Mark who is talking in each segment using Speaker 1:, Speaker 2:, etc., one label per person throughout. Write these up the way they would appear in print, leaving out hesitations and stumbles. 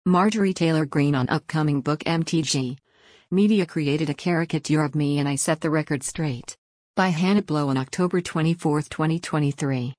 Speaker 1: Marjorie Taylor Greene on upcoming book MTG. Media created a caricature of me and I set the record straight. By Hannah Blow on October 24, 2023.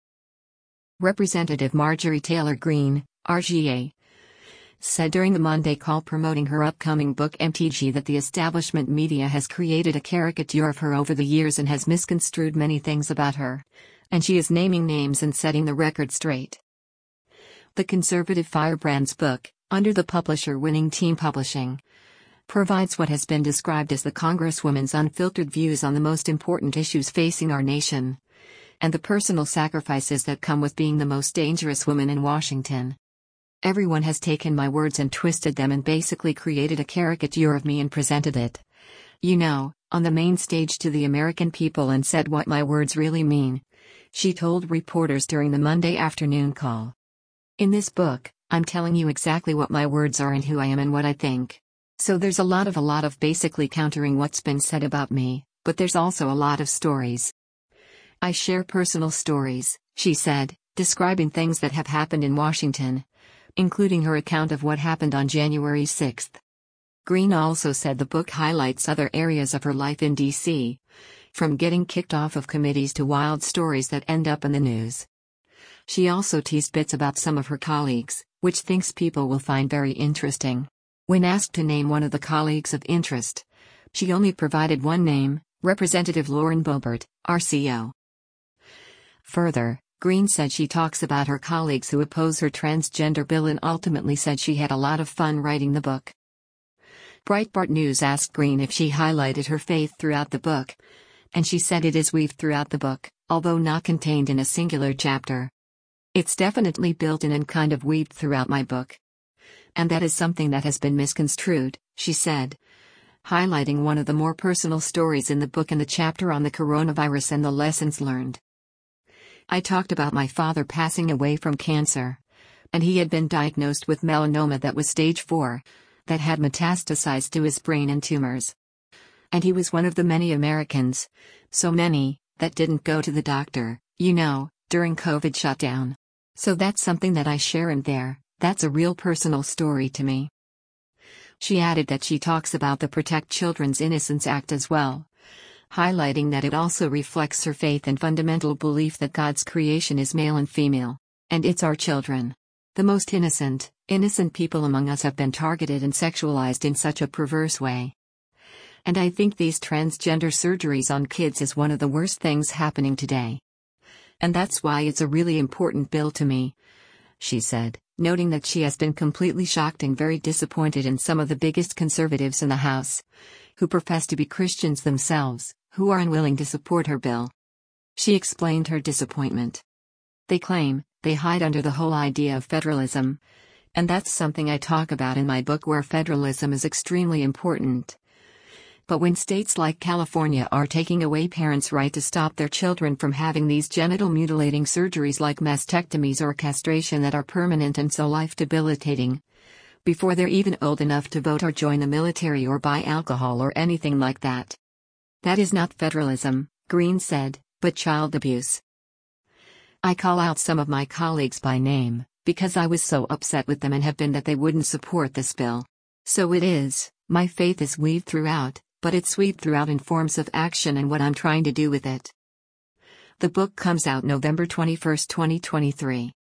Speaker 1: Representative Marjorie Taylor Greene, RGA, said during the Monday call promoting her upcoming book MTG that the establishment media has created a caricature of her over the years and has misconstrued many things about her. And she is naming names and setting the record straight. The conservative Firebrand's book, under the publisher Winning Team Publishing, provides what has been described as the Congresswoman's unfiltered views on the most important issues facing our nation, and the personal sacrifices that come with being the most dangerous woman in Washington. Everyone has taken my words and twisted them and basically created a caricature of me and presented it, on the main stage to the American people and said what my words really mean, she told reporters during the Monday afternoon call. In this book, I'm telling you exactly what my words are and who I am and what I think. So there's a lot of basically countering what's been said about me, but there's also a lot of stories. I share personal stories, she said, describing things that have happened in Washington, including her account of what happened on January 6. Greene also said the book highlights other areas of her life in D.C., from getting kicked off of committees to wild stories that end up in the news. She also teased bits about some of her colleagues, which thinks people will find very interesting. When asked to name one of the colleagues of interest, she only provided one name, Representative Lauren Boebert, RCO. Further, Greene said she talks about her colleagues who oppose her transgender bill and ultimately said she had a lot of fun writing the book. Breitbart News asked Greene if she highlighted her faith throughout the book, and she said it is weaved throughout the book, although not contained in a singular chapter. It's definitely built in and kind of weaved throughout my book. And that is something that has been misconstrued, she said, highlighting one of the more personal stories in the book and the chapter on the coronavirus and the lessons learned. I talked about my father passing away from cancer, and he had been diagnosed with melanoma that was stage 4, that had metastasized to his brain and tumors. And he was one of the many Americans, so many, that didn't go to the doctor, during COVID shutdown. So that's something that I share in there. That's a real personal story to me. She added that she talks about the Protect Children's Innocence Act as well, highlighting that it also reflects her faith and fundamental belief that God's creation is male and female, and it's our children. The most innocent people among us have been targeted and sexualized in such a perverse way. And I think these transgender surgeries on kids is one of the worst things happening today. And that's why it's a really important bill to me, she said, noting that she has been completely shocked and very disappointed in some of the biggest conservatives in the House, who profess to be Christians themselves, who are unwilling to support her bill. She explained her disappointment. They claim, they hide under the whole idea of federalism, and that's something I talk about in my book where federalism is extremely important. But when states like California are taking away parents' right to stop their children from having these genital mutilating surgeries like mastectomies or castration that are permanent and so life-debilitating, before they're even old enough to vote or join the military or buy alcohol or anything like that. That is not federalism, Greene said, but child abuse. I call out some of my colleagues by name, because I was so upset with them and have been that they wouldn't support this bill. So it is, my faith is weaved throughout, but it's weaved throughout in forms of action and what I'm trying to do with it. The book comes out November 21, 2023.